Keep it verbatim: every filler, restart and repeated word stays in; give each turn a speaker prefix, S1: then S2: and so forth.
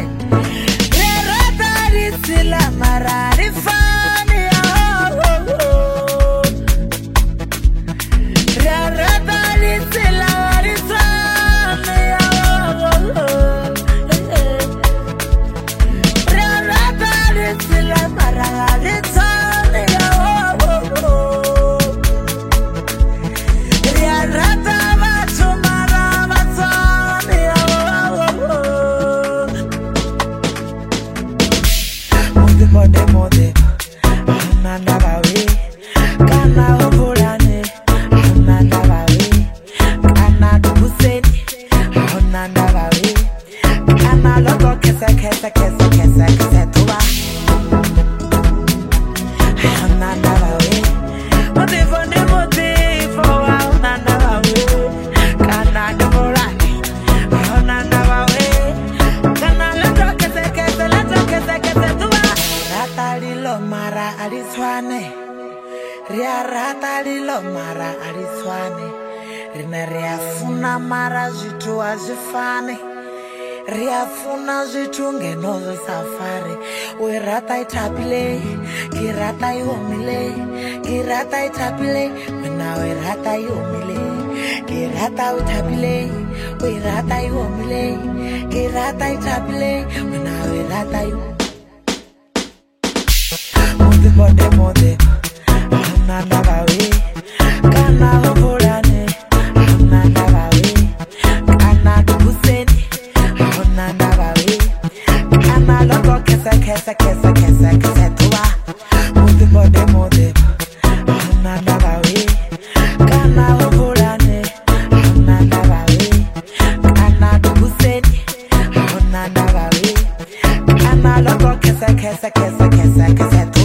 S1: Ria rata lilo mara aliswane Rina ria funa mara zitu azifane Ria funa zitu ngenozo safari We rata itapile, kirata yomile Kirata itapile, wena we rata yomile Kirata utapile, we rata yomile Kirata itapile, wena we rata yomile Mode mode mode Nanda bawe, kana hovorane, nanda bawe, kana dubuseni, nanda bawe, kana logo kesa kesa kesa kesa kesa tuwa, mode mode mode, nanda bawe, kana hovorane, nanda bawe, kana dubuseni, nanda bawe, kana logo kesa kesa kesa kesa kesa